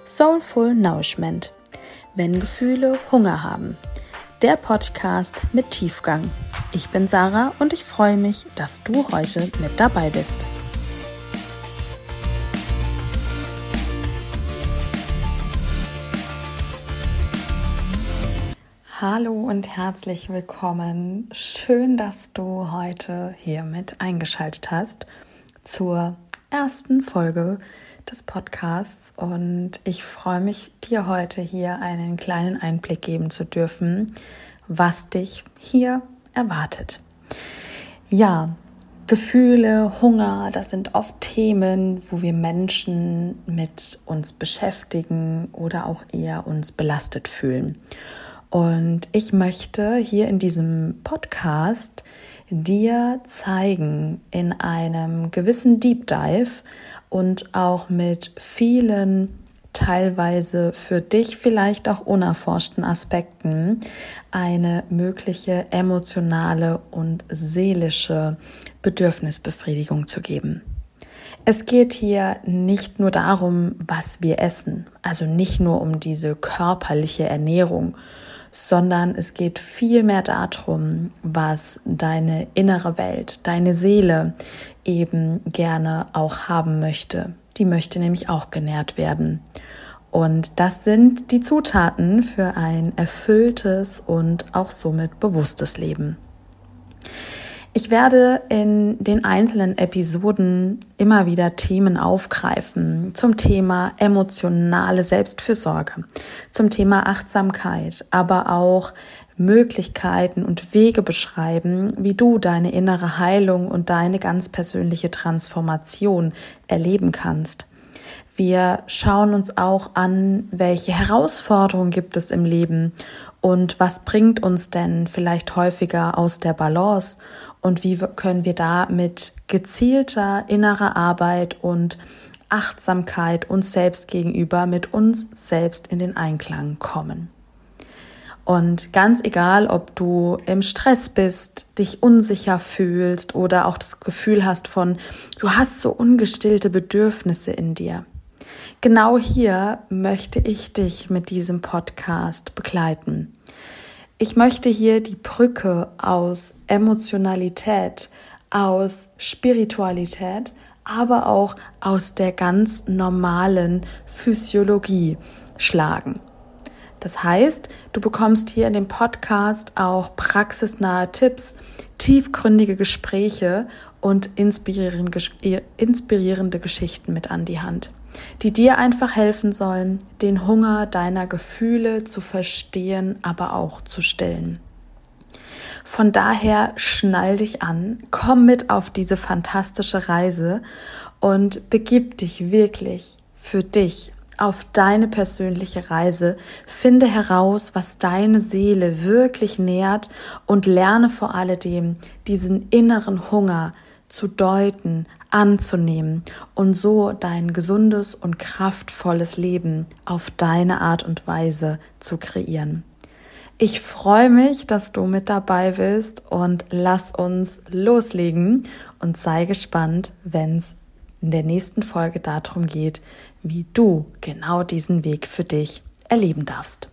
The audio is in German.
Soulful Nourishment, wenn Gefühle Hunger haben. Der Podcast mit Tiefgang. Ich bin Sarah und ich freue mich, dass du heute mit dabei bist. Hallo und herzlich willkommen. Schön, dass du heute hier mit eingeschaltet hast zur ersten Folge des Podcasts und ich freue mich, dir heute hier einen kleinen Einblick geben zu dürfen, was dich hier erwartet. Ja, Gefühle, Hunger, das sind oft Themen, wo wir Menschen mit uns beschäftigen oder auch eher uns belastet fühlen. Und ich möchte hier in diesem Podcast dir zeigen, in einem gewissen Deep Dive und auch mit vielen teilweise für dich vielleicht auch unerforschten Aspekten eine mögliche emotionale und seelische Bedürfnisbefriedigung zu geben. Es geht hier nicht nur darum, was wir essen, also nicht nur um diese körperliche Ernährung, sondern es geht vielmehr darum, was deine innere Welt, deine Seele eben gerne auch haben möchte. Die möchte nämlich auch genährt werden. Und das sind die Zutaten für ein erfülltes und auch somit bewusstes Leben. Ich werde in den einzelnen Episoden immer wieder Themen aufgreifen zum Thema emotionale Selbstfürsorge, zum Thema Achtsamkeit, aber auch Möglichkeiten und Wege beschreiben, wie du deine innere Heilung und deine ganz persönliche Transformation erleben kannst. Wir schauen uns auch an, welche Herausforderungen gibt es im Leben und was bringt uns denn vielleicht häufiger aus der Balance und wie können wir da mit gezielter innerer Arbeit und Achtsamkeit uns selbst gegenüber mit uns selbst in den Einklang kommen. Und ganz egal, ob du im Stress bist, dich unsicher fühlst oder auch das Gefühl hast von, du hast so ungestillte Bedürfnisse in dir. Genau hier möchte ich dich mit diesem Podcast begleiten. Ich möchte hier die Brücke aus Emotionalität, aus Spiritualität, aber auch aus der ganz normalen Physiologie schlagen. Das heißt, du bekommst hier in dem Podcast auch praxisnahe Tipps, tiefgründige Gespräche und inspirierende Geschichten mit an die Hand, die dir einfach helfen sollen, den Hunger deiner Gefühle zu verstehen, aber auch zu stillen. Von daher schnall dich an, komm mit auf diese fantastische Reise und begib dich wirklich für dich auf deine persönliche Reise, finde heraus, was deine Seele wirklich nährt und lerne vor alledem diesen inneren Hunger zu deuten, anzunehmen und so dein gesundes und kraftvolles Leben auf deine Art und Weise zu kreieren. Ich freue mich, dass du mit dabei bist und lass uns loslegen und sei gespannt, wenn es in der nächsten Folge darum geht, wie du genau diesen Weg für dich erleben darfst.